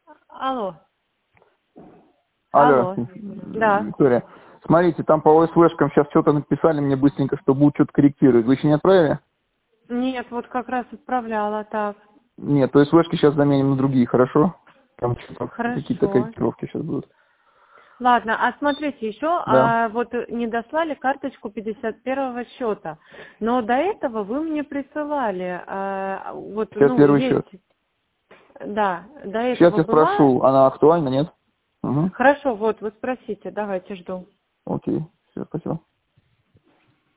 Алло. Алло, Да. Виктория. Смотрите, там по ОСВшкам сейчас что-то написали мне быстренько, что будут что-то корректировать. Вы еще не отправили? Нет, вот как раз отправляла, так. Нет, то ОСВшки сейчас заменим на другие, хорошо? Там что-то какие-то Хорошо. корректировки сейчас будут. Ладно, а смотрите, еще Да. вот не дослали карточку 51-го счета, но до этого вы мне присылали, вот, ну, 51 есть, счет. да, до Сейчас этого я была. спрошу, она актуальна, нет? Угу. Хорошо, вот, вы спросите, давайте, жду. Окей, все, спасибо.